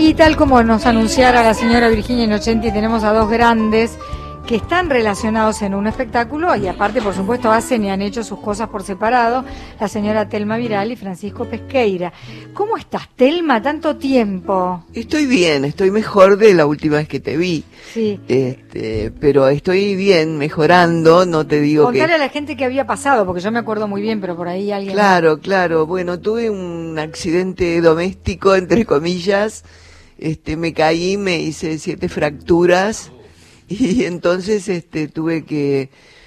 Y tal como nos anunciara la señora Virginia Innocenti, tenemos a dos grandes que están relacionados en un espectáculo y aparte, por supuesto, hacen y han hecho sus cosas por separado, la señora Telma Viral y Francisco Pesqueira. ¿Cómo estás, Telma? Tanto tiempo. Estoy bien, estoy mejor de la última vez que te vi. Sí. Pero estoy bien, mejorando, no te digo Contale que... a la gente qué había pasado, porque yo me acuerdo muy bien, pero por ahí alguien... Claro, bueno, tuve un accidente doméstico, entre comillas, me caí, me hice 7 fracturas y entonces tuve que,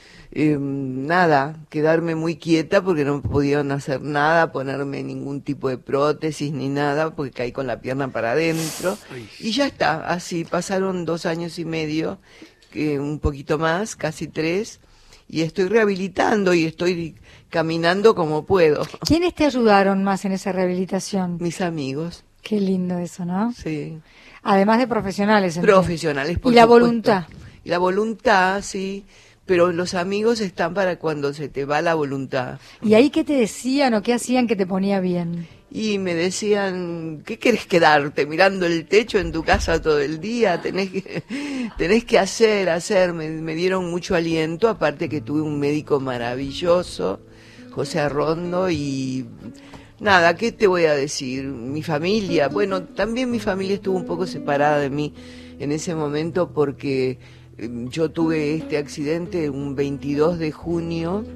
quedarme muy quieta porque no podían hacer nada, ponerme ningún tipo de prótesis ni nada, porque caí con la pierna para adentro. Y ya está, así pasaron 2 años y medio, un poquito más, casi 3, y estoy rehabilitando y estoy caminando como puedo. ¿Quiénes te ayudaron más en esa rehabilitación? Mis amigos. Qué lindo eso, ¿no? Sí. Además de profesionales. Profesionales, por supuesto. ¿Y la supuesto. voluntad? Y la voluntad, sí, pero los amigos están para cuando se te va la voluntad. ¿Y ahí qué te decían o qué hacían que te ponía bien? Y me decían, ¿qué querés quedarte mirando el techo en tu casa todo el día? Tenés que hacer. Me dieron mucho aliento, aparte que tuve un médico maravilloso, José Arrondo, y nada, ¿qué te voy a decir? Mi familia, bueno, también mi familia estuvo un poco separada de mí en ese momento porque yo tuve este accidente un 22 de junio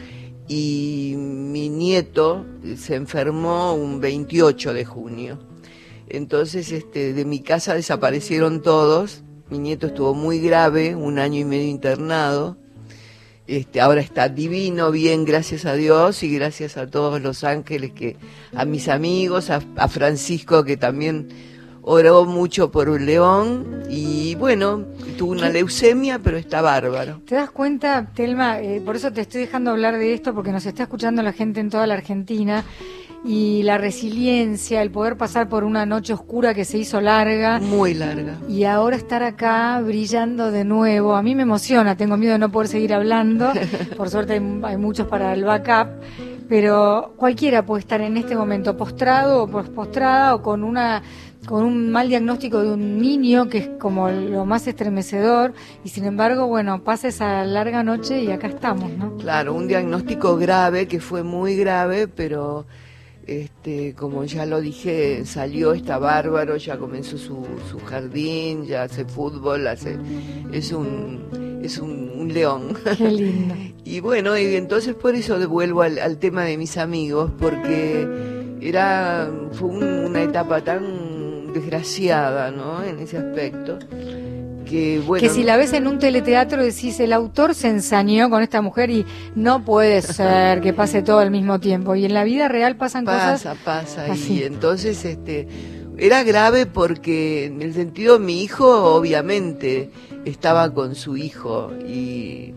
y mi nieto se enfermó un 28 de junio. Entonces de mi casa desaparecieron todos. Mi nieto estuvo muy grave, 1 año y medio internado. Ahora está divino, bien, gracias a Dios y gracias a todos los ángeles, a mis amigos, a Francisco, que también oró mucho por un León, y bueno, tuvo una leucemia, pero está bárbaro. ¿Te das cuenta, Telma? Por eso te estoy dejando hablar de esto, porque nos está escuchando la gente en toda la Argentina, y la resiliencia, el poder pasar por una noche oscura que se hizo larga. Muy larga. Y ahora estar acá brillando de nuevo. A mí me emociona, tengo miedo de no poder seguir hablando. Por suerte hay muchos para el backup. Pero cualquiera puede estar en este momento postrado o postrada o con un mal diagnóstico de un niño, que es como lo más estremecedor, y sin embargo, bueno, pasa esa larga noche y acá estamos, ¿no? Claro, un diagnóstico grave, que fue muy grave, pero como ya lo dije, salió, está bárbaro, ya comenzó su jardín, ya hace fútbol, es un león. Qué lindo. Y bueno, y entonces por eso vuelvo al tema de mis amigos, porque fue una etapa tan desgraciada, ¿no? En ese aspecto. Bueno, que si la ves en un teleteatro decís, el autor se ensañó con esta mujer y no puede ser que pase todo al mismo tiempo. Y en la vida real pasan cosas así. Y entonces era grave porque en el sentido, mi hijo obviamente estaba con su hijo y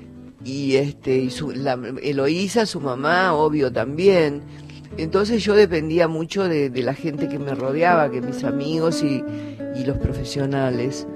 Eloísa, su mamá, obvio también. Entonces yo dependía mucho de la gente que me rodeaba, que mis amigos y los profesionales.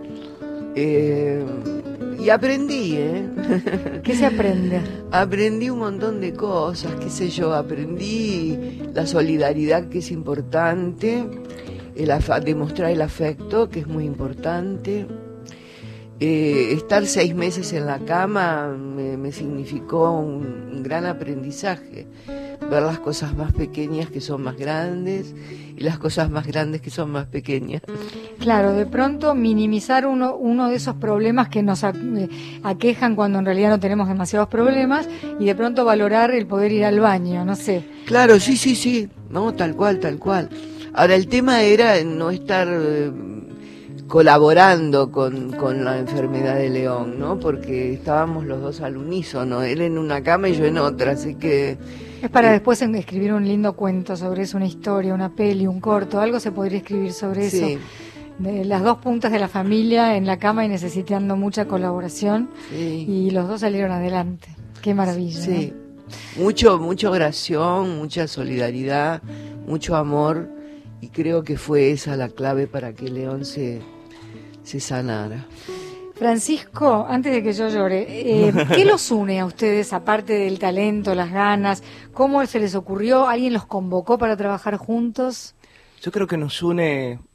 Y aprendí, ¿Qué se aprende? Aprendí un montón de cosas, qué sé yo, aprendí la solidaridad, que es importante, demostrar el afecto, que es muy importante. Estar 6 meses en la cama me significó un gran aprendizaje, ver las cosas más pequeñas que son más grandes y las cosas más grandes que son más pequeñas. Claro, de pronto minimizar uno de esos problemas que nos aquejan cuando en realidad no tenemos demasiados problemas, y de pronto valorar el poder ir al baño, no sé. Claro, sí, no, tal cual. Ahora el tema era no estar colaborando con la enfermedad de León, ¿no? Porque estábamos los dos al unísono, él en una cama y yo en otra, así que... Es para después escribir un lindo cuento sobre eso, una historia, una peli, un corto, algo se podría escribir sobre sí. eso. De las dos puntas de la familia en la cama y necesitando mucha colaboración, sí. Y los dos salieron adelante. Qué maravilla. Sí, ¿no? mucha oración, mucha solidaridad, mucho amor, y creo que fue esa la clave para que León se sanara. Francisco, antes de que yo llore, ¿qué los une a ustedes, aparte del talento, las ganas? ¿Cómo se les ocurrió? ¿Alguien los convocó para trabajar juntos? Yo creo que nos une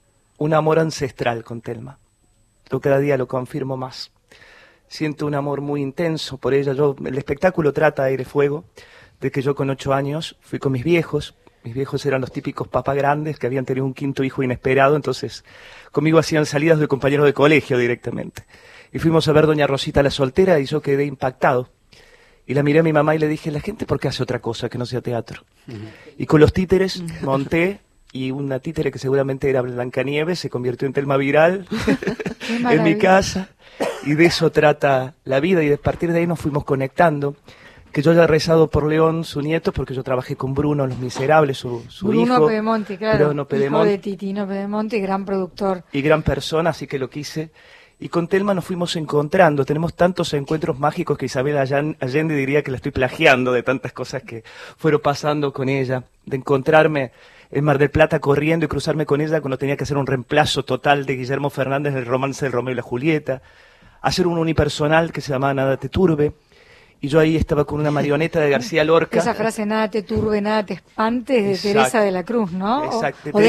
un amor ancestral con Telma. Yo cada día lo confirmo más. Siento un amor muy intenso por ella. El espectáculo trata Aire Fuego, de que yo con 8 años fui con mis viejos. Mis viejos eran los típicos papás grandes que habían tenido un 5º hijo inesperado, entonces conmigo hacían salidas de compañeros de colegio directamente. Y fuimos a ver Doña Rosita la soltera y yo quedé impactado. Y la miré a mi mamá y le dije, la gente, ¿por qué hace otra cosa que no sea teatro? Y con los títeres monté, y una títere que seguramente era Blancanieves se convirtió en Telma Viral en mi casa. Y de eso trata la vida, y a partir de ahí nos fuimos conectando. Que yo haya rezado por León, su nieto, porque yo trabajé con Bruno, Los Miserables, su hijo. Bruno Pedemonte, claro, Bruno Pedemonte, hijo de Titino Pedemonte, gran productor. Y gran persona, así que lo quise. Y con Telma nos fuimos encontrando. Tenemos tantos encuentros mágicos que Isabel Allende diría que la estoy plagiando de tantas cosas que fueron pasando con ella. De encontrarme en Mar del Plata corriendo y cruzarme con ella cuando tenía que hacer un reemplazo total de Guillermo Fernández del romance del Romeo y la Julieta. Hacer un unipersonal que se llamaba Nada te turbe. Y yo ahí estaba con una marioneta de García Lorca. Esa frase, nada te turbe, nada te espantes, de Exacto. Teresa de la Cruz, ¿no? Exacto. O de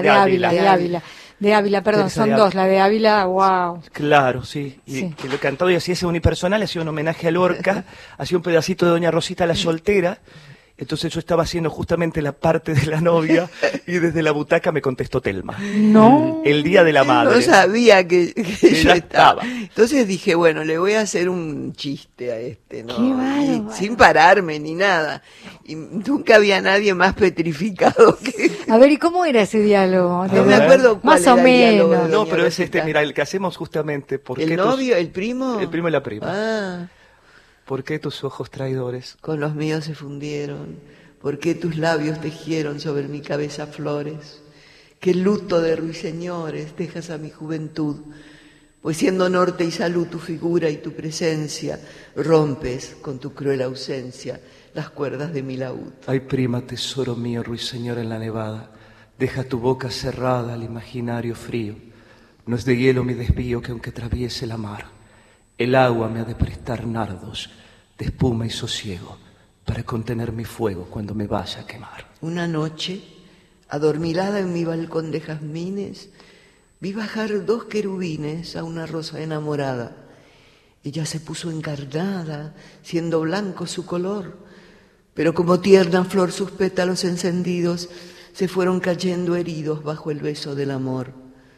Ávila, perdón, Teresa son de dos, la de Ávila, wow. Claro, sí. Y Sí. que lo cantado y hacía ese unipersonal, hacía un homenaje a Lorca, hacía un pedacito de Doña Rosita la soltera. Entonces yo estaba haciendo justamente la parte de la novia y desde la butaca me contestó Telma. No. El día de la madre. No sabía que yo ya estaba. estaba. Entonces dije, bueno, le voy a hacer un chiste a este, ¿no? Qué bárbaro. Y sin pararme ni nada. Y nunca había nadie más petrificado que... A ver, ¿y cómo era ese diálogo? No me acuerdo cuál Más era o el diálogo de menos. No, Doña pero es Rosita. mira, el que hacemos justamente. ¿Por qué ¿El novio, el primo? El primo y la prima. Ah, ¿Por qué tus ojos traidores? con los míos se fundieron. ¿Por qué tus labios tejieron sobre mi cabeza flores? ¿Qué luto de ruiseñores dejas a mi juventud? Pues siendo norte y salud tu figura y tu presencia, rompes con tu cruel ausencia las cuerdas de mi laúd. Ay, prima, tesoro mío, ruiseñor en la nevada, deja tu boca cerrada al imaginario frío. No es de hielo mi desvío que aunque atraviese la mar, el agua me ha de prestar nardos de espuma y sosiego para contener mi fuego cuando me vaya a quemar. Una noche, adormilada en mi balcón de jazmines, vi bajar 2 querubines a una rosa enamorada. Ella se puso encarnada, siendo blanco su color, pero como tierna flor sus pétalos encendidos se fueron cayendo heridos bajo el beso del amor.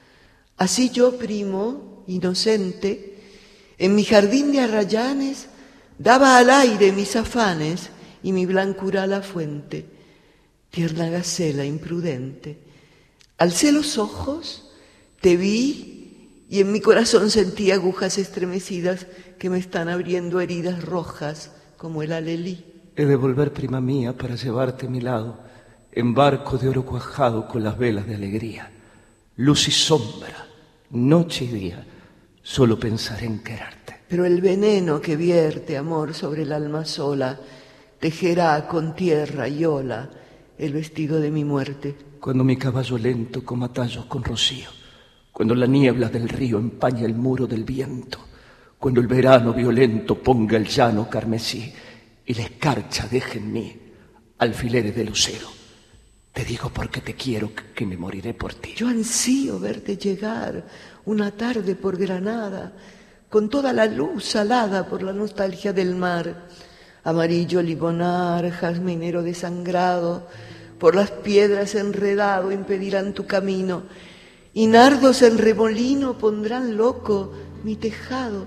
Así yo, primo, inocente, en mi jardín de arrayanes, daba al aire mis afanes y mi blancura a la fuente. Tierna gacela imprudente, alcé los ojos, te vi y en mi corazón sentí agujas estremecidas que me están abriendo heridas rojas como el alelí. He de volver, prima mía, para llevarte a mi lado, en barco de oro cuajado con las velas de alegría. Luz y sombra, noche y día, solo pensaré en quererte. Pero el veneno que vierte amor sobre el alma sola tejerá con tierra y ola el vestido de mi muerte. Cuando mi caballo lento coma tallos con rocío, cuando la niebla del río empaña el muro del viento, cuando el verano violento ponga el llano carmesí y la escarcha deje en mí alfileres de lucero, te digo porque te quiero que me moriré por ti. Yo ansío verte llegar una tarde por Granada, con toda la luz salada por la nostalgia del mar. Amarillo limonar, jazminero desangrado, por las piedras enredado impedirán tu camino, y nardos en remolino pondrán loco mi tejado.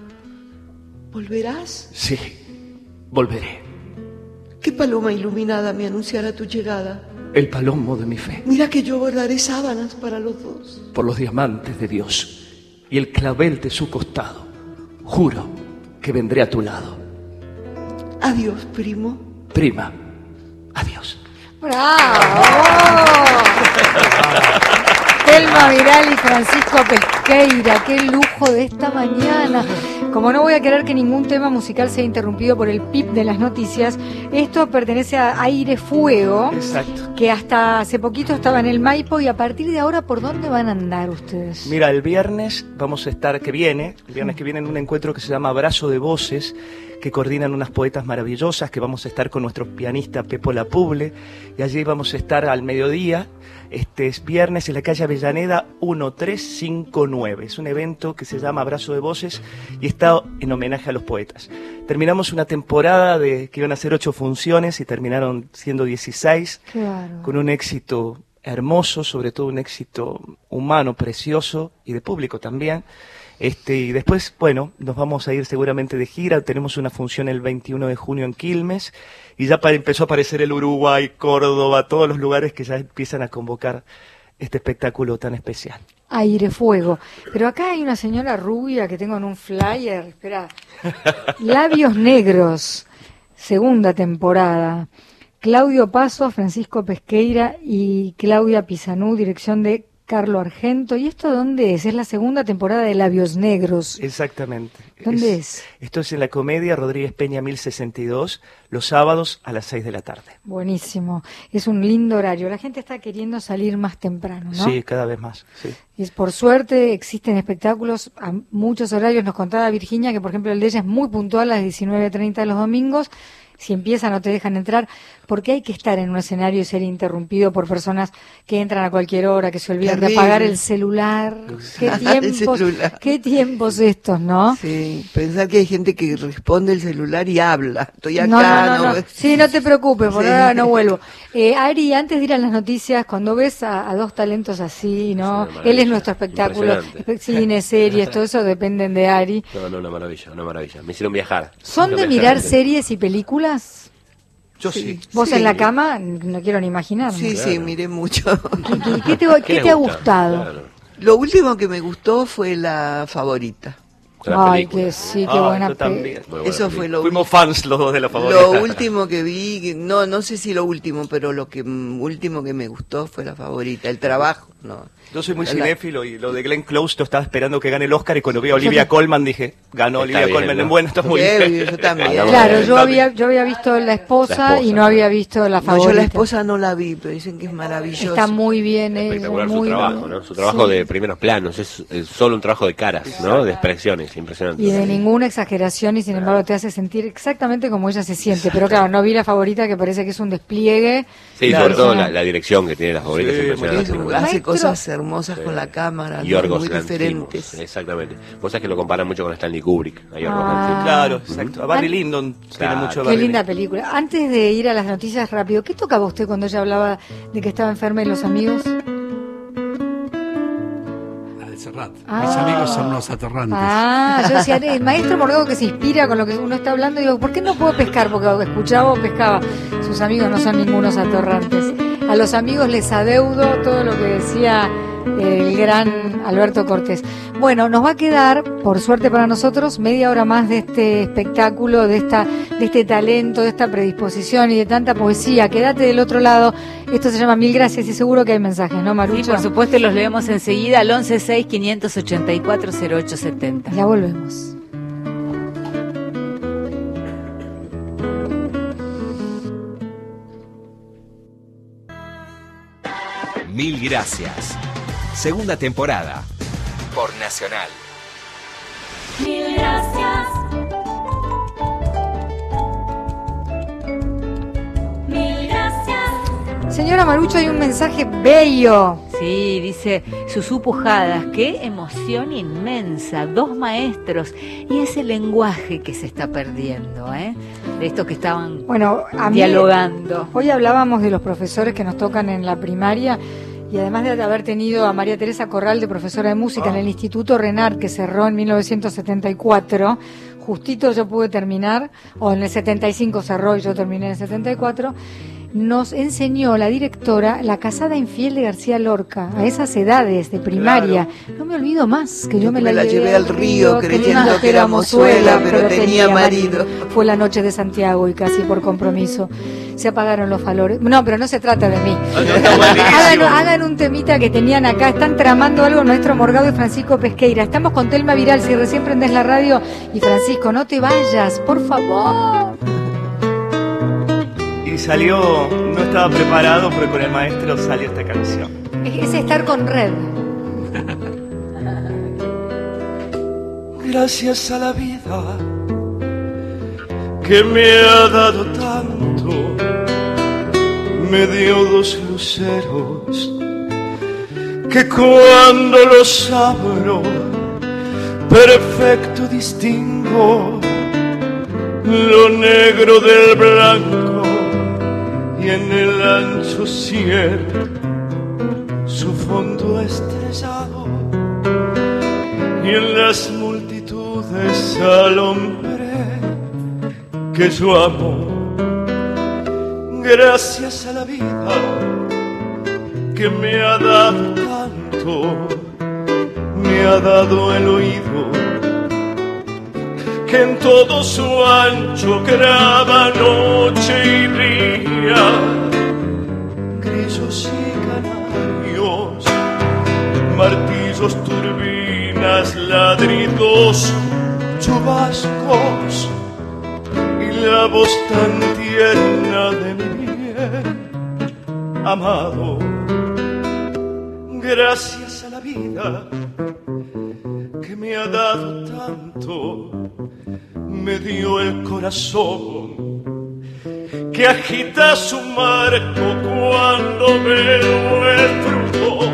¿Volverás? Sí, volveré. ¿Qué paloma iluminada me anunciará tu llegada? El palomo de mi fe, Mira que yo bordaré sábanas para los dos. por los diamantes de Dios y el clavel de su costado, juro que vendré a tu lado. Adiós, primo. Prima, adiós. ¡Bravo! Telma Viral y Francisco Pesqueira, qué lujo de esta mañana. Como no voy a querer que ningún tema musical sea interrumpido por el pip de las noticias, esto pertenece a Aire Fuego, Exacto. que hasta hace poquito estaba en el Maipo, y a partir de ahora, ¿por dónde van a andar ustedes? Mira, el viernes vamos a estar, el viernes que viene en un encuentro que se llama Abrazo de Voces, que coordinan unas poetas maravillosas, que vamos a estar con nuestro pianista Pepo Lapuble, y allí vamos a estar al mediodía, este es viernes, en la calle Avellaneda 1359. Es un evento que se llama Abrazo de Voces y está en homenaje a los poetas. Terminamos una temporada que iban a ser 8 funciones y terminaron siendo 16, con un éxito hermoso, sobre todo un éxito humano, precioso, y de público también. Y después, bueno, nos vamos a ir seguramente de gira. Tenemos una función el 21 de junio en Quilmes y ya empezó a aparecer el Uruguay, Córdoba, todos los lugares que ya empiezan a convocar este espectáculo tan especial. Aire Fuego. Pero acá hay una señora rubia que tengo en un flyer. Espera. Labios Negros, segunda temporada. Claudio Paso, Francisco Pesqueira y Claudia Pisanú, dirección de Carlo Argento. ¿Y esto dónde es? Es la segunda temporada de Labios Negros. Exactamente. ¿Dónde es? Esto es en la Comedia Rodríguez Peña 1062, los sábados a las 6 de la tarde. Buenísimo. Es un lindo horario. La gente está queriendo salir más temprano, ¿no? Sí, cada vez más. Sí. Y por suerte existen espectáculos a muchos horarios. Nos contaba Virginia que, por ejemplo, el de ella es muy puntual a las 19:30 de los domingos. Si empieza no te dejan entrar, porque hay que estar en un escenario y ser interrumpido por personas que entran a cualquier hora, que se olvidan de apagar el celular. ¿Qué tiempos estos, no? Sí, pensar que hay gente que responde el celular y habla. Estoy acá. No. Sí, no te preocupes, por ahora no vuelvo. Ari, antes de ir a las noticias, cuando ves a dos talentos así, ¿no? Él es nuestro espectáculo, cine, series, todo eso dependen de Ari. No, una maravilla. Me hicieron viajar. ¿Son de mirar series y películas? Yo sí. ¿Vos en la cama? No quiero ni imaginar. Sí, claro. sí, miré mucho. ¿Qué te ha gustado? Claro. Lo último que me gustó fue La Favorita. Ay, qué buena yo también. Eso fue lo Fuimos fans los dos de La Favorita. Lo último que vi, no sé si lo último, pero lo último que me gustó fue La Favorita, el trabajo, no. Yo soy muy cinéfilo y lo de Glenn Close, yo estaba esperando que gane el Oscar y cuando vi a Olivia Colman dije, ganó Olivia Colman, ¿no? Bueno, está muy bien. Yo también. Claro, yo había visto La Esposa y no había visto La Favorita. Yo La Esposa no la vi, pero dicen que es maravillosa. Está muy bien. Espectacular muy su trabajo, bien. ¿no? Su trabajo de primeros planos, es solo un trabajo de caras, ¿no? De expresiones, impresionante. Y de ninguna exageración y sin embargo te hace sentir exactamente como ella se siente. Pero claro, no vi La Favorita, que parece que es un despliegue. Sí, Claro. sobre todo la dirección que tiene La Favorita es impresionante. Hace Maestro. cosas hermosas con la cámara, Yorgos muy Lanthimos, diferentes. exactamente. Vos sabés que lo comparan mucho con Stanley Kubrick, a Yorgos Ah. Lanthimos. Claro, exacto. A Barry Lyndon tiene Claro. mucho de Qué Barry linda Lyndon. película. Antes de ir a las noticias rápido, ¿qué tocaba usted cuando ella hablaba de que estaba enferma y los amigos? La de Serrat. Ah. Mis amigos son unos atorrantes. Yo decía, el maestro Morgado que se inspira con lo que uno está hablando, digo, ¿por qué no puedo pescar? Porque escuchaba o pescaba. Sus amigos no son ningunos atorrantes. A los amigos les adeudo todo lo que decía el gran Alberto Cortés. Bueno, nos va a quedar, por suerte para nosotros, media hora más de este espectáculo, de este talento, de esta predisposición y de tanta poesía. Quédate del otro lado. Esto se llama Mil Gracias y seguro que hay mensajes, ¿no, Marucho? Sí, por supuesto, los leemos enseguida al 1165840870. Ya volvemos. Mil Gracias. Segunda temporada. Por Nacional. Mil gracias. Mil gracias. Señora Marucho, hay un mensaje bello. Sí, dice Susú Pujadas, qué emoción inmensa, 2 maestros y ese lenguaje que se está perdiendo, ¿eh? De estos que estaban Bueno, dialogando. Hoy hablábamos de los profesores que nos tocan en la primaria y además de haber tenido a María Teresa Corral de profesora de música en el Instituto Renard, que cerró en 1974, justito yo pude terminar, o en el 75 cerró y yo terminé en el 74, nos enseñó la directora La casada infiel de García Lorca, a esas edades de primaria. No me olvido más que yo me la llevé al río creyendo que era mozuela, pero tenía marido. Fue la noche de Santiago y casi por compromiso se apagaron los valores. No, pero no se trata de mí. Hagan un temita que tenían acá. Están tramando algo nuestro Morgado y Francisco Pesqueira. Estamos con Telma Viral. Si recién prendés la radio. Y Francisco, no te vayas, por favor. Y salió, no estaba preparado, pero con el maestro salió esta canción. Es estar con Red. Gracias a la vida que me ha dado tanto, me dio dos luceros que cuando los abro perfecto distingo lo negro del blanco y en el ancho cielo su fondo estrellado y en las multitudes al hombre que yo amo. Gracias a la vida que me ha dado tanto, me ha dado el oído que en todo su ancho graba noche y día, grillos y canarios, martillos, turbinas, ladridos, chubascos y la voz tan tierna de mi bien amado. Gracias a la vida que me ha dado tanto, me dio el corazón que agita su marco cuando veo el fruto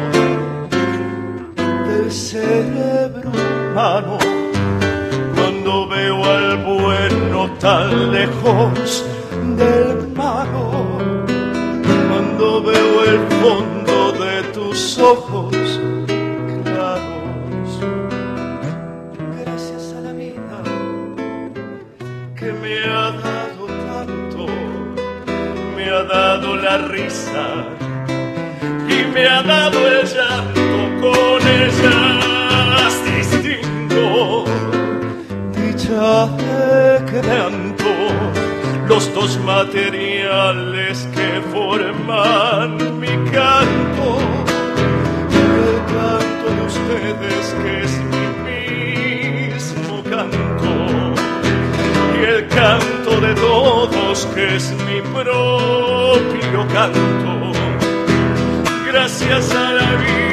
del cerebro humano, cuando veo al bueno tan lejos del malo, cuando veo el fondo de tus ojos claros. Gracias a la vida que me ha dado tanto, me ha dado la risa y me ha dado el llanto, con ellas distingo dicha de quebranto, los dos materiales que forman mi canto, el canto de ustedes que es mi mismo canto, y el canto de todos que es mi propio canto. Gracias a la vida,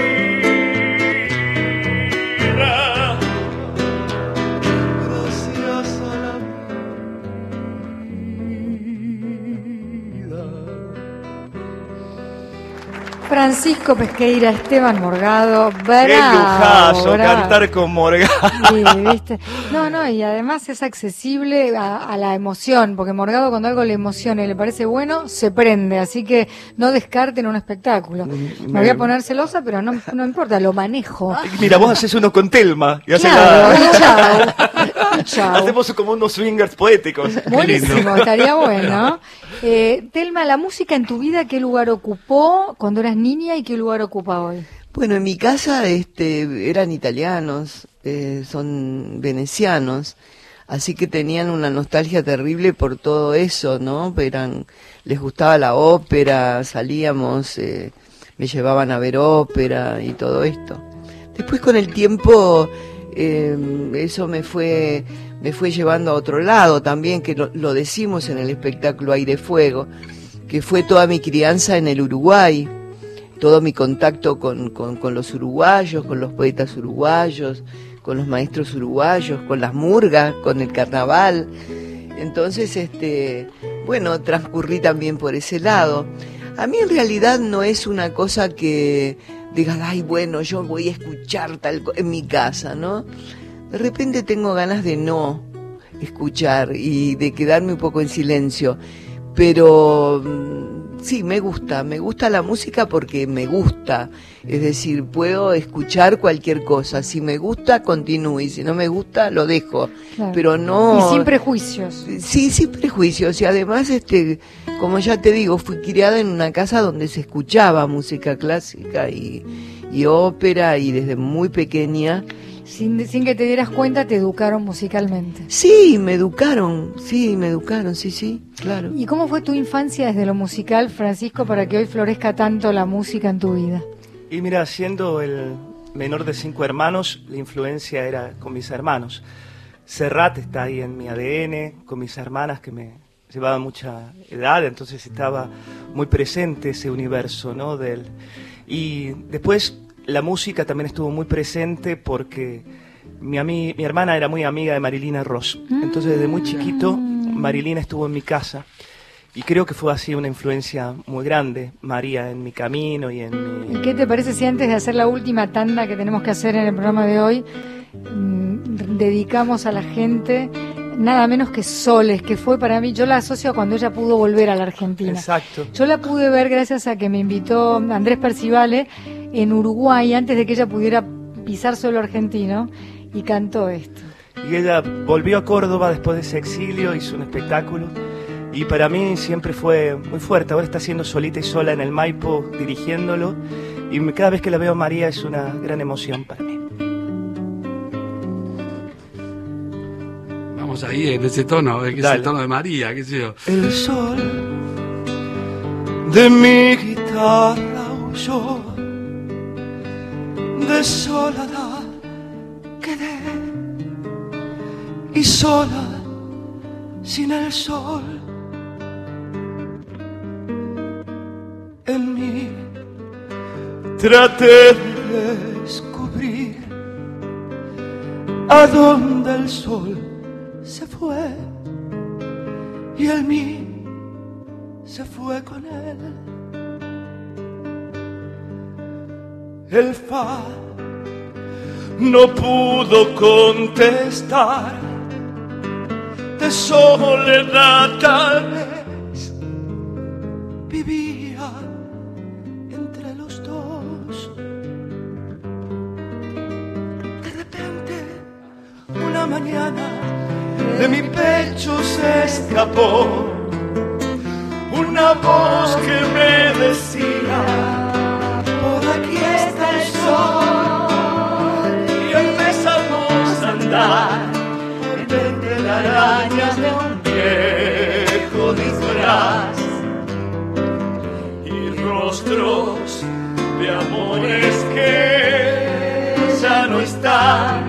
gracias a la vida. Francisco Pesqueira, Esteban Morgado, bravo. ¡Qué lujazo bravo. cantar con Morgado! Sí, ¿viste? No, y además es accesible a la emoción, porque Morgado cuando algo le emociona y le parece bueno, se prende, así que no descarten un espectáculo. Me voy a poner celosa, pero no importa, lo manejo. Mira, vos haces uno con Telma y haces Claro, y chao. Chao. hacemos como unos swingers poéticos. Qué lindo. Buenísimo, estaría bueno. Telma, la música en tu vida, ¿qué lugar ocupó cuando eras niña y qué lugar ocupa hoy? Bueno, en mi casa eran italianos, son venecianos, así que tenían una nostalgia terrible por todo eso, ¿no? Les gustaba la ópera, salíamos, me llevaban a ver ópera y todo esto. Después con el tiempo eso me fue llevando a otro lado también, que lo decimos en el espectáculo Aire Fuego, que fue toda mi crianza en el Uruguay, todo mi contacto con los uruguayos, con los poetas uruguayos, con los maestros uruguayos, con las murgas, con el carnaval. Entonces, bueno, transcurrí también por ese lado. A mí en realidad no es una cosa que digas, ay, bueno, yo voy a escuchar en mi casa, ¿no? De repente tengo ganas de no escuchar y de quedarme un poco en silencio, pero sí, me gusta la música porque me gusta, es decir, puedo escuchar cualquier cosa, si me gusta continúo y si no me gusta lo dejo, Claro. pero no... Y sin prejuicios. Sí, sin prejuicios, y además, como ya te digo, fui criada en una casa donde se escuchaba música clásica y ópera, y desde muy pequeña... Sin que te dieras cuenta, te educaron musicalmente. Sí, me educaron, sí, claro. ¿Y cómo fue tu infancia desde lo musical, Francisco, para que hoy florezca tanto la música en tu vida? Y mira, siendo el menor de 5 hermanos, la influencia era con mis hermanos. Serrat está ahí en mi ADN, con mis hermanas que me llevaban mucha edad, entonces estaba muy presente ese universo, ¿no? Y después la música también estuvo muy presente porque mi hermana era muy amiga de Marilina Ross. Entonces desde muy chiquito Marilina estuvo en mi casa. Y creo que fue así una influencia muy grande, María, en mi camino y en mi... ¿Y qué te parece si antes de hacer la última tanda que tenemos que hacer en el programa de hoy, dedicamos a la gente nada menos que Soles, que fue para mí, yo la asocio a cuando ella pudo volver a la Argentina. Exacto. Yo la pude ver gracias a que me invitó Andrés Percivale en Uruguay, antes de que ella pudiera pisar suelo argentino, y cantó esto. Y ella volvió a Córdoba después de ese exilio, hizo un espectáculo. Y para mí siempre fue muy fuerte. Ahora está haciendo Solita y Sola en el Maipo, dirigiéndolo. Y cada vez que la veo a María es una gran emoción para mí. Vamos ahí en ese tono, que es el tono de María, qué sé yo. El sol de mi guitarra huyó, de soledad quedé, y sola sin el sol. En mí traté de descubrir a dónde el sol se fue, y el mí se fue con él. El far no pudo contestar, de soledad tal vez vivía entre los dos. De repente, una mañana, de mi pecho se escapó una voz que me decía: por aquí está el sol. Y empezamos a andar entre telarañas de un viejo disfraz y rostros de amores que ya no están.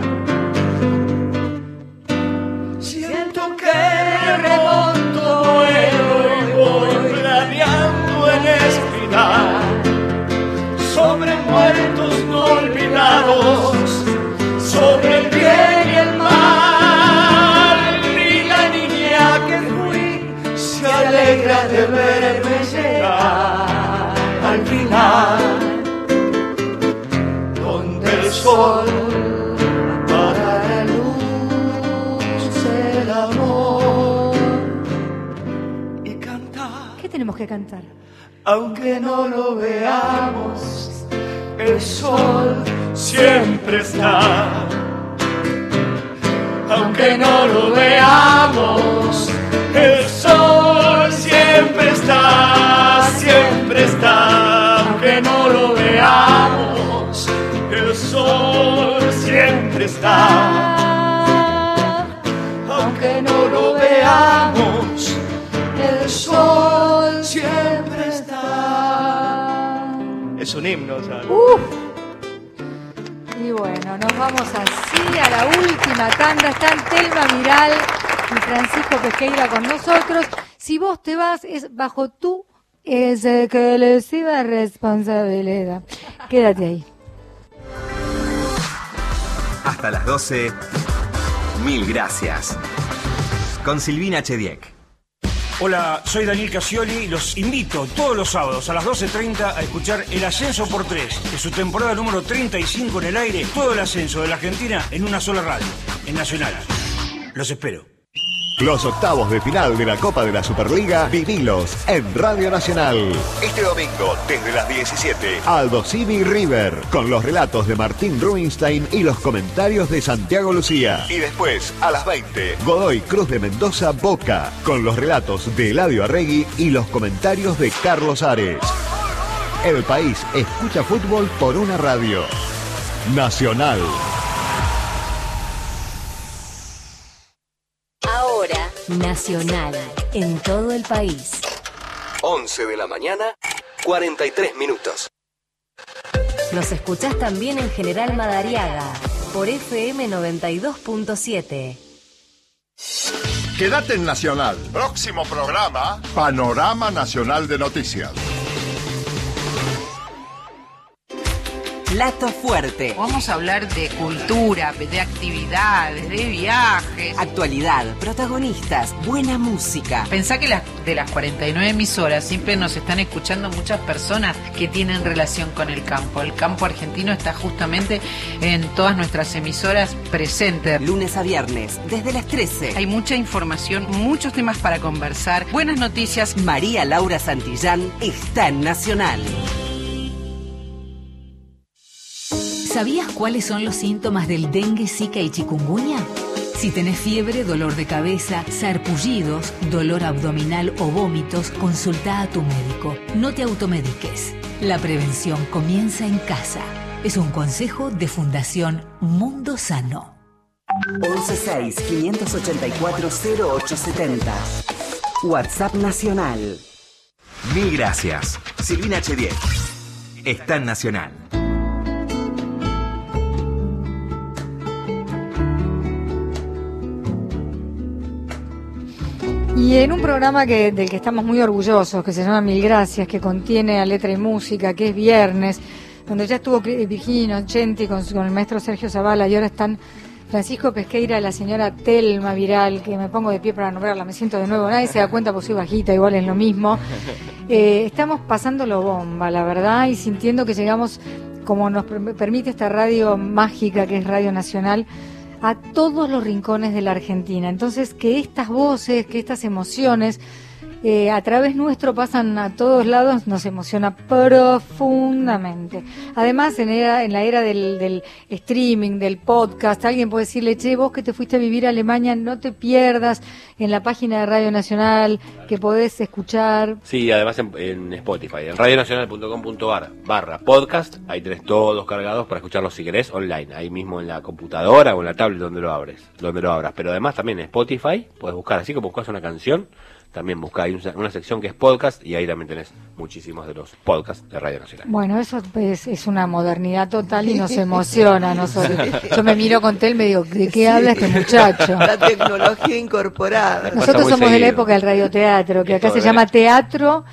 Siento que remonto vuelo y voy planeando en espiral sobre muertos no olvidados, sobre el bien y el mal. Y la niña que fui se alegra de verme llegar al final, donde el sol para la luz del amor, y cantar. ¿Qué tenemos que cantar? Aunque no lo veamos, el sol siempre está. Aunque no lo veamos, el sol siempre está, siempre está. Aunque no lo veamos, el sol siempre está. Aunque no lo veamos, el sol siempre está. Es un himno, ¿sabes? Y bueno, nos vamos así a la última tanda. Están Telma Miral y Francisco Pesqueira con nosotros. Si vos te vas, es bajo tu exclusiva responsabilidad. Quédate ahí. Hasta las 12. Mil gracias. Con Silvina Chediek. Hola, soy Daniel Casioli y los invito todos los sábados a las 12:30 a escuchar El Ascenso por 3, de su temporada número 35 en el aire, todo el ascenso de la Argentina en una sola radio, en Nacional. Los espero. Los octavos de final de la Copa de la Superliga, vivilos en Radio Nacional. Este domingo, desde las 17, Aldo Civi River, con los relatos de Martín Rubinstein y los comentarios de Santiago Lucía. Y después, a las 20, Godoy Cruz de Mendoza Boca, con los relatos de Eladio Arregui y los comentarios de Carlos Ares. El país escucha fútbol por una radio. Nacional. Nacional, en todo el país. 11 de la mañana, 43 minutos. Nos escuchás también en General Madariaga, por FM 92.7. Quédate en Nacional. Próximo programa, Panorama Nacional de Noticias. Plato Fuerte. Vamos a hablar de cultura, de actividades, de viajes. Actualidad, protagonistas, buena música. Pensá que de las 49 emisoras siempre nos están escuchando muchas personas que tienen relación con el campo. El campo argentino está justamente en todas nuestras emisoras presentes. Lunes a viernes, desde las 13. Hay mucha información, muchos temas para conversar, buenas noticias. María Laura Santillán está en Nacional. ¿Sabías cuáles son los síntomas del dengue, zika y chikungunya? Si tenés fiebre, dolor de cabeza, sarpullidos, dolor abdominal o vómitos, consulta a tu médico. No te automediques. La prevención comienza en casa. Es un consejo de Fundación Mundo Sano. 116-584-0870. WhatsApp Nacional. Mil gracias. Silvina Chediek está en Nacional. Y en un programa del que estamos muy orgullosos, que se llama Mil Gracias, que contiene a letra y música, que es viernes, donde ya estuvo Virginia Nocenti con el maestro Sergio Zavala, y ahora están Francisco Pesqueira y la señora Telma Viral, que me pongo de pie para nombrarla, me siento de nuevo, nadie se da cuenta porque soy bajita, igual es lo mismo. Estamos pasándolo bomba, la verdad, y sintiendo que llegamos, como nos permite esta radio mágica que es Radio Nacional, a todos los rincones de la Argentina. Entonces, que estas voces, que estas emociones a través nuestro pasan a todos lados, nos emociona profundamente. Además, en la era del streaming, del podcast, alguien puede decirle, che, vos que te fuiste a vivir a Alemania, no te pierdas en la página de Radio Nacional, que podés escuchar. Sí, además en Spotify, en radionacional.com.ar/podcast, ahí tenés todos cargados para escucharlos si querés online, ahí mismo en la computadora o en la tablet donde lo abras. Pero además también en Spotify podés buscar, así como buscas una canción, también busca, hay una sección que es podcast y ahí también tenés muchísimos de los podcasts de Radio Nacional. Bueno, eso es una modernidad total y nos emociona a nosotros. Yo me miro con Telma y digo, ¿de qué habla este muchacho? La tecnología incorporada. Nosotros somos de la época del radioteatro, que acá se llama teatro,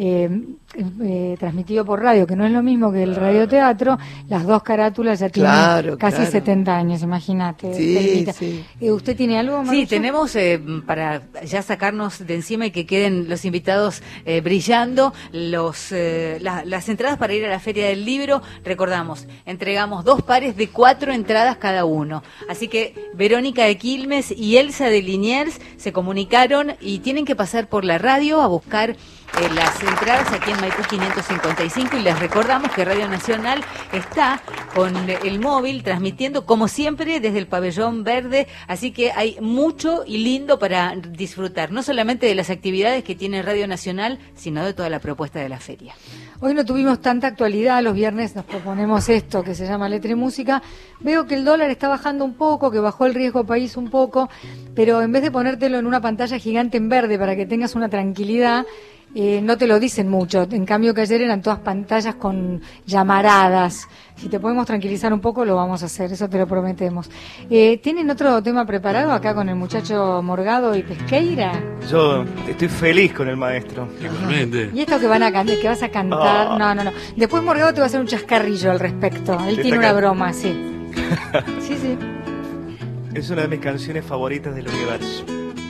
transmitido por radio, que no es lo mismo que el radioteatro. Las dos carátulas ya tienen casi 70 años, imagínate. Sí. ¿Usted tiene algo, Marucha? Sí, tenemos para ya sacarnos de encima y que queden los invitados brillando, las entradas para ir a la Feria del Libro. Recordamos, entregamos 2 pares de 4 entradas cada uno. Así que Verónica de Quilmes y Elsa de Liniers se comunicaron y tienen que pasar por la radio a buscar las entradas aquí en Maipú 555, y les recordamos que Radio Nacional está con el móvil transmitiendo como siempre desde el pabellón verde, así que hay mucho y lindo para disfrutar, no solamente de las actividades que tiene Radio Nacional, sino de toda la propuesta de la feria. Hoy no tuvimos tanta actualidad, los viernes nos proponemos esto que se llama Letra y Música. Veo que el dólar está bajando un poco, que bajó el riesgo país un poco, pero en vez de ponértelo en una pantalla gigante en verde para que tengas una tranquilidad, no te lo dicen mucho. En cambio que ayer eran todas pantallas con llamaradas. Si te podemos tranquilizar un poco, lo vamos a hacer, eso te lo prometemos. ¿Tienen otro tema preparado acá con el muchacho Morgado y Pesqueira? Yo estoy feliz con el maestro. Igualmente. ¿Y esto que van a cantar, que vas a cantar? No. Después Morgado te va a hacer un chascarrillo al respecto. Él tiene una broma, sí. Sí. Es una de mis canciones favoritas del universo.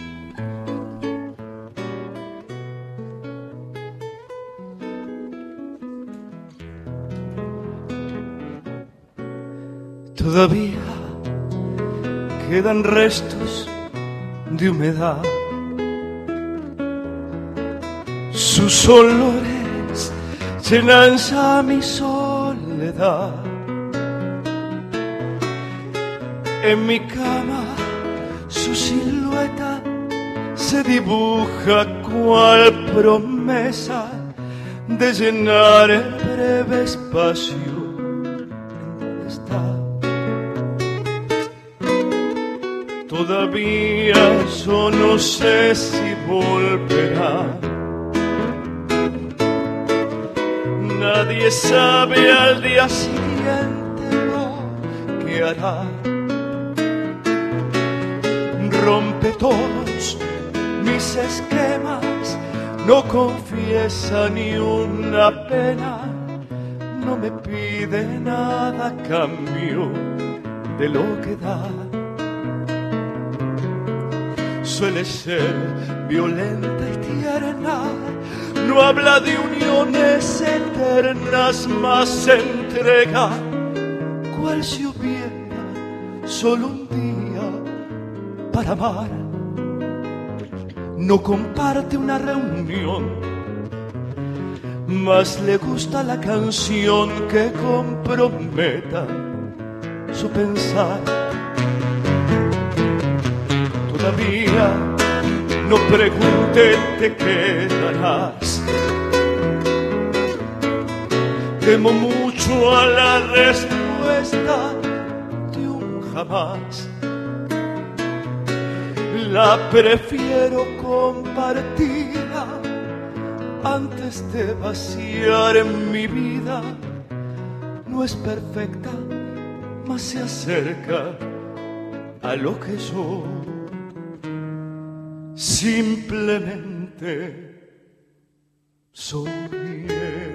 Todavía quedan restos de humedad, sus olores llenan ya mi soledad. En mi cama su silueta se dibuja cual promesa de llenar el breve espacio. Todavía yo no sé si volverá. Nadie sabe al día siguiente lo que hará. Rompe todos mis esquemas, no confiesa ni una pena, no me pide nada a cambio de lo que da. Suele ser violenta y tierna, no habla de uniones eternas, más se entrega cual si hubiera solo un día para amar. No comparte una reunión, más le gusta la canción que comprometa su pensar. Todavía no pregunte, te quedarás. Temo mucho a la respuesta de un jamás. La prefiero compartida antes de vaciar mi vida. No es perfecta, mas se acerca a lo que yo simplemente soñé.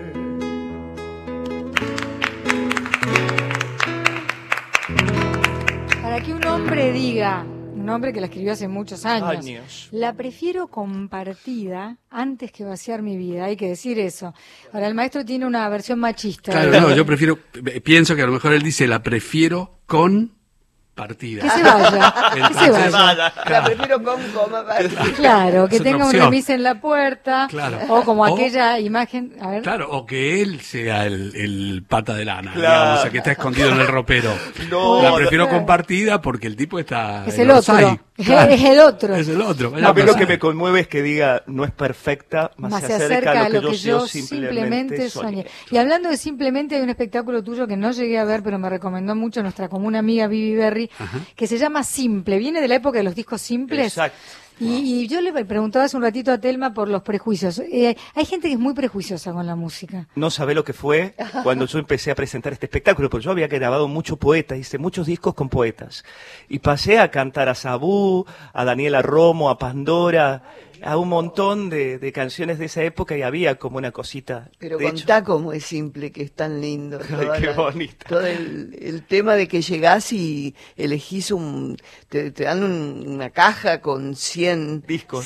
Para que un hombre diga, un hombre que la escribió hace muchos años, la prefiero compartida antes que vaciar mi vida, hay que decir eso. Ahora el maestro tiene una versión machista. Claro, no, yo pienso que a lo mejor él dice la prefiero con partida. Que se vaya, que se vaya. La prefiero con coma partida. Claro, que tenga un remis en la puerta, claro. O como aquella imagen, a ver. Claro, o que él sea el pata de lana, claro, digamos, el que está escondido en el ropero. No, la prefiero compartida porque el tipo está... Es el otro. Claro. Es el otro. Es el otro. A mí lo que me conmueve es que diga, no es perfecta, más se acerca a lo que yo simplemente soñé. Y hablando de simplemente, hay un espectáculo tuyo que no llegué a ver, pero me recomendó mucho nuestra común amiga Vivi Berry, que se llama Simple. Viene de la época de los discos simples. Exacto. Y yo le preguntaba hace un ratito a Telma por los prejuicios. Hay gente que es muy prejuiciosa con la música. No sabe lo que fue cuando yo empecé a presentar este espectáculo, porque yo había grabado mucho poetas, hice muchos discos con poetas. Y pasé a cantar a Sabú, a Daniela Romo, a Pandora, a un montón de canciones de esa época, y había como una cosita. Pero de contá hecho, cómo es Simple, que es tan lindo. Qué bonito. Todo el tema de que llegás y elegís te dan una caja con 100 discos.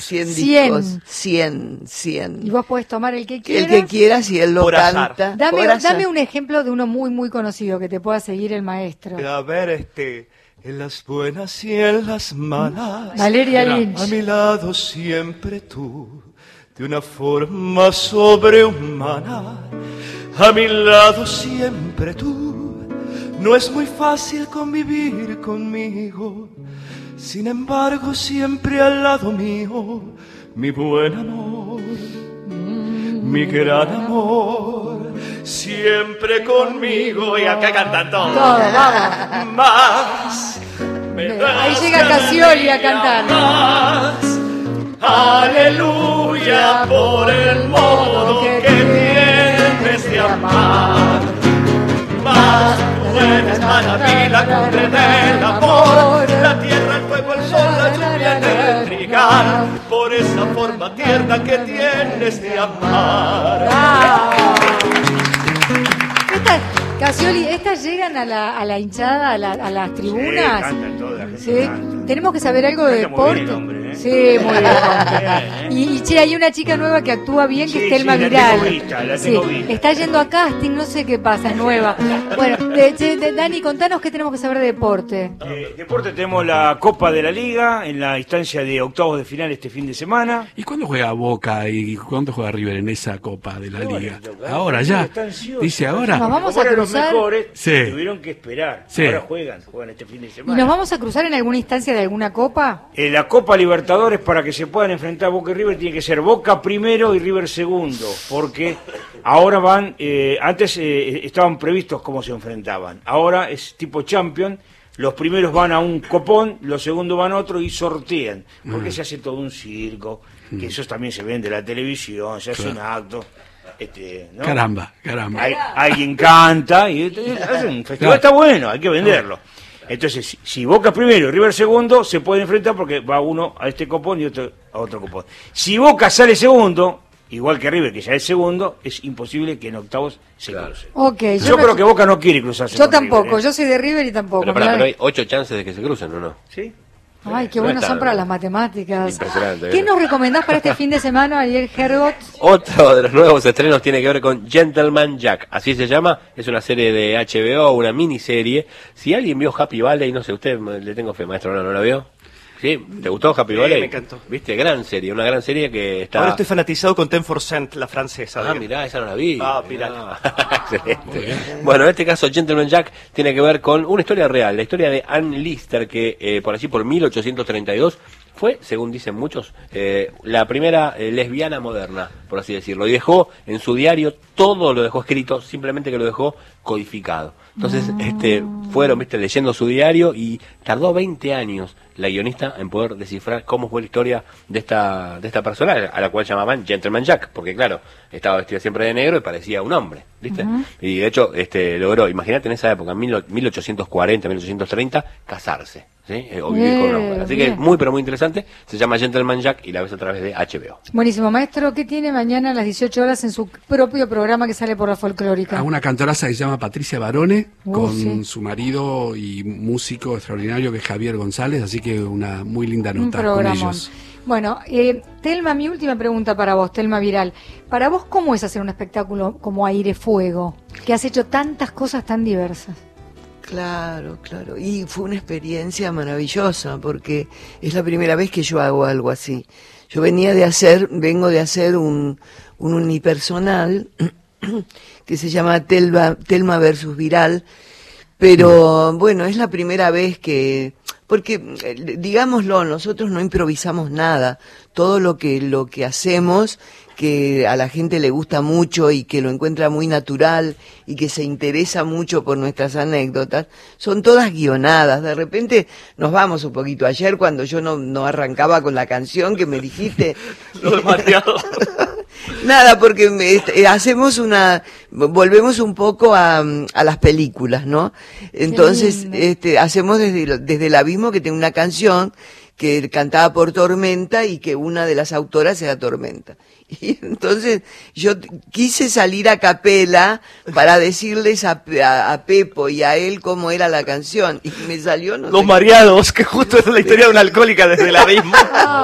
100. Y vos podés tomar el que quieras. El que quieras y él lo canta. Dame un ejemplo de uno muy, muy conocido que te pueda seguir el maestro. A ver, en las buenas y en las malas, Valeria Lynch. A mi lado siempre tú, de una forma sobrehumana. A mi lado siempre tú, no es muy fácil convivir conmigo. Sin embargo, siempre al lado mío, mi buen amor, mi gran amor, siempre conmigo. Y acá cantan todos. Vamos. Más. Ahí llega Casioli a cantar. Más. Aleluya por el modo que tienes de amar. Más buena es para mí la cumbre del amor. La tierra, el fuego, el sol, la lluvia, el trigal. Por esa forma tierna que tienes de amar. Casioli, ¿estas llegan a la hinchada, a las tribunas? Sí, cantan todas. ¿Sí? Tenemos que saber algo de deporte. Sí, muy bien. Y che, hay una chica nueva que actúa bien, que es Telma Viral. La tengo vista. Está yendo a casting, no sé qué pasa, es nueva. Bueno, Dani, contanos qué tenemos que saber de deporte. Deporte, tenemos la Copa de la Liga en la instancia de octavos de final este fin de semana. ¿Y cuándo juega Boca y cuándo juega River en esa Copa de la Liga? Ahora ya. Dice ahora. Nos vamos a Los cruzar. mejores Sí. tuvieron que esperar. Sí. Ahora juegan este fin de ¿Y semana. nos vamos a cruzar en alguna instancia de alguna copa? La Copa Libertadores, para que se puedan enfrentar Boca y River, tiene que ser Boca primero y River segundo, porque ahora van, antes estaban previstos cómo se enfrentaban, ahora es tipo Champions, los primeros van a un copón, los segundos van a otro y sortean, porque se hace todo un circo, que eso también se ve en la televisión, se hace un acto. ¿No? Caramba. Alguien canta y hace un festival, está bueno, hay que venderlo. Entonces, si Boca primero y River segundo, se puede enfrentar porque va uno a este copón y otro a otro copón. Si Boca sale segundo igual que River, que ya es segundo, es imposible que en octavos se cruce. Okay, yo creo que Boca no quiere cruzarse. Yo tampoco, River, yo soy de River y tampoco. Pero hay 8 chances de que se crucen, ¿o no? Sí. Ay, qué buenos son para las matemáticas. Impresionante. ¿Qué nos recomendás para este fin de semana, Ariel Hergot? Otro de los nuevos estrenos tiene que ver con Gentleman Jack, así se llama, es una serie de HBO, una miniserie. Si alguien vio Happy Valley, no sé, usted le tengo fe, maestro, ¿no la vio? ¿Sí? ¿Te gustó Happy Valley? Me encantó. ¿Viste? Gran serie, una gran serie que está... Ahora estoy fanatizado con 10%, la francesa. Ah, mirá, esa no la vi. Ah, pirata. Excelente. Bueno, en este caso, Gentleman Jack tiene que ver con una historia real, la historia de Ann Lister, que por allí por 1832 fue, según dicen muchos, la primera lesbiana moderna, por así decirlo, y dejó en su diario, todo lo dejó escrito, simplemente que lo dejó codificado. Entonces, fueron, leyendo su diario y tardó 20 años la guionista en poder descifrar cómo fue la historia de esta persona, a la cual llamaban Gentleman Jack, porque claro, estaba vestida siempre de negro y parecía un hombre, ¿viste? Y de hecho, logró, imagínate en esa época, en 1840, 1830, casarse, ¿sí? O vivir con un hombre. Así que muy, pero muy interesante, se llama Gentleman Jack y la ves a través de HBO. Buenísimo, maestro, ¿qué tiene mañana a las 18 horas en su propio programa que sale por la folclórica? A una cantoraza que se llama Patricia Barone, con su marido y músico extraordinario que es Javier González, así que una muy linda nota con ellos. Bueno, Telma, mi última pregunta para vos, Telma Viral. Para vos, ¿cómo es hacer un espectáculo como Aire Fuego? Que has hecho tantas cosas tan diversas. Claro, claro. Y fue una experiencia maravillosa porque es la primera vez que yo hago algo así. Yo vengo de hacer un unipersonal que se llama Telma versus Viral, pero bueno, es la primera vez que... Porque, digámoslo, nosotros no improvisamos nada. Todo lo que hacemos, que a la gente le gusta mucho y que lo encuentra muy natural y que se interesa mucho por nuestras anécdotas, son todas guionadas. De repente nos vamos un poquito. Ayer cuando yo no arrancaba con la canción que me dijiste... Lo demasiado. Nada, porque volvemos un poco a las películas, ¿no? Entonces, hacemos desde el abismo, que tengo una canción que cantaba por Tormenta y que una de las autoras era Tormenta. Y entonces yo quise salir a capela para decirles a Pepo y a él cómo era la canción, y me salió... Los Mareados, que justo es la historia de una alcohólica desde el abismo.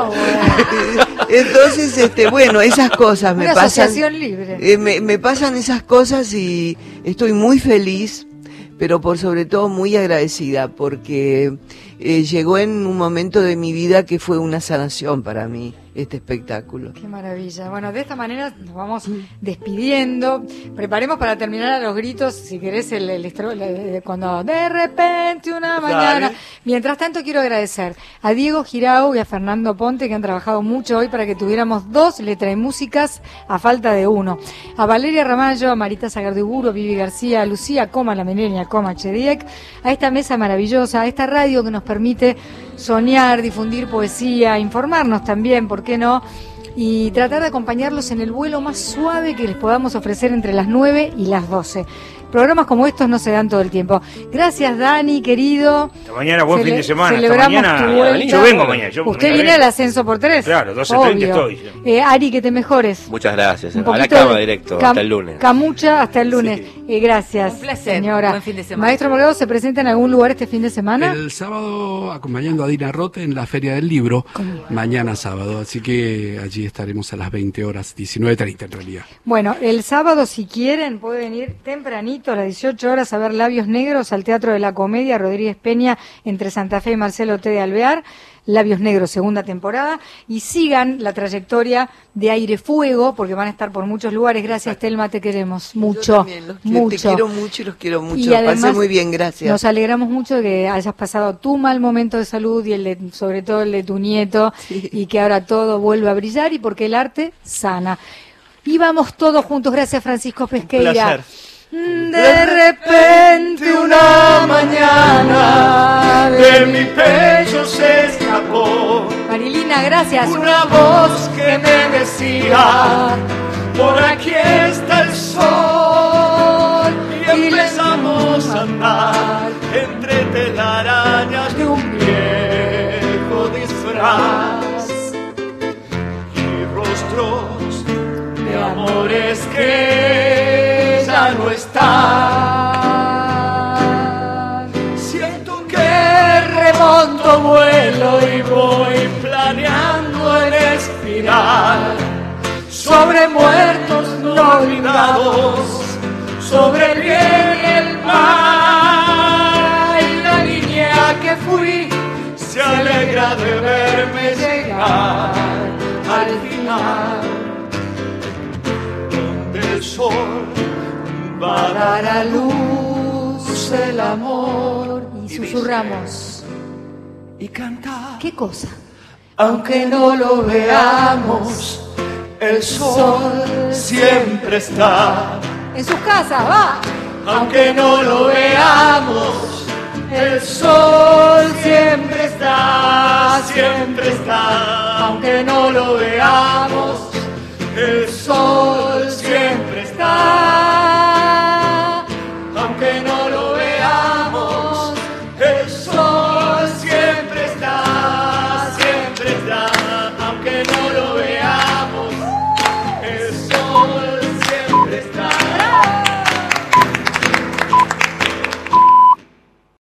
Entonces, bueno, esas cosas me pasan. Asociación libre. Me pasan esas cosas y estoy muy feliz, pero por sobre todo muy agradecida, porque llegó en un momento de mi vida que fue una sanación para mí, este espectáculo. Qué maravilla. Bueno, de esta manera nos vamos despidiendo. Preparemos para terminar a los gritos, si querés, cuando de repente una mañana. Mientras tanto, quiero agradecer a Diego Girau y a Fernando Ponte, que han trabajado mucho hoy para que tuviéramos 2 letras y músicas a falta de 1. A Valeria Ramallo, a Marita Sagardiburo, a Vivi García, a Lucía Coma, la Menenia Coma Chediek, a esta mesa maravillosa, a esta radio que nos permite soñar, difundir poesía, informarnos también, ¿por qué no? Y tratar de acompañarlos en el vuelo más suave que les podamos ofrecer entre las 9 y las 12. Programas como estos no se dan todo el tiempo. Gracias, Dani, querido. Hasta mañana, buen fin de semana. Celebramos Hasta mañana. Tu vuelta. Yo vengo mañana. Usted viene al ascenso por 3. Claro, 12:30 estoy. Ari, que te mejores. Muchas gracias. A la cama directo, hasta el lunes. Camucha, hasta el lunes. Gracias. Un placer. Señora. Buen fin de semana. Maestro Morgado, ¿se presenta en algún lugar este fin de semana? El sábado, acompañando a Dina Rote en la Feria del Libro. Mañana sábado. Así que allí estaremos a las 20 horas, 19:30 en realidad. Bueno, el sábado, si quieren, pueden ir tempranito a las 18 horas a ver Labios Negros al Teatro de la Comedia Rodríguez Peña, entre Santa Fe y Marcelo T. de Alvear. Labios Negros, segunda temporada, y sigan la trayectoria de Aire Fuego, porque van a estar por muchos lugares. Gracias, Telma, te queremos mucho. Yo también te quiero mucho y los quiero mucho. Y además, pasé muy bien, gracias. Nos alegramos mucho de que hayas pasado tu mal momento de salud y sobre todo el de tu nieto, y que ahora todo vuelva a brillar, y porque el arte sana. Y vamos todos juntos. Gracias, Francisco Pesqueira. Un placer. De repente una mañana de mi pecho se escapó Marilina, gracias. una voz que me decía: por aquí está el sol. Y empezamos a andar entre telarañas de un viejo disfraz y rostros alto vuelo y voy planeando en espiral sobre muertos no olvidados, sobre el bien y el mal. Y la niña que fui se alegra de verme llegar al final, donde el sol va a dar a luz el amor. Y susurramos. Y cantar. ¿Qué cosa? Aunque no lo veamos, el sol siempre está. En sus casas, va. Aunque no lo veamos, el sol siempre está, siempre está. Aunque no lo veamos, el sol